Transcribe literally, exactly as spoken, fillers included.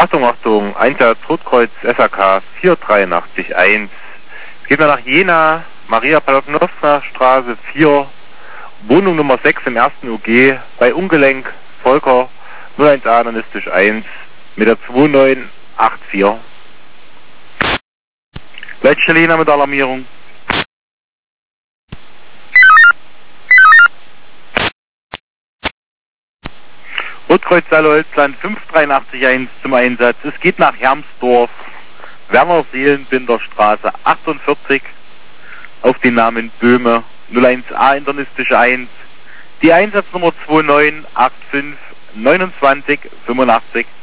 Achtung, Achtung, Einsatz Rotkreuz S A K vier drei acht eins. Geht mal nach Jena, Maria Palotnowska Straße vier, Wohnung Nummer sechs im ersten U G, bei Ungelenk, Volker, null eins A, Nanistisch eins, mit der zwei neun acht vier. Leitstelle Jena mit Alarmierung. Rotkreuz Saale-Holzland fünf drei acht eins zum Einsatz. Es geht nach Hermsdorf, Werner-Seelenbinder Straße achtundvierzig, auf den Namen Böhme, null eins A, Internistische eins, die Einsatznummer zwei neun acht fünf neunundzwanzig fünfundachtzig.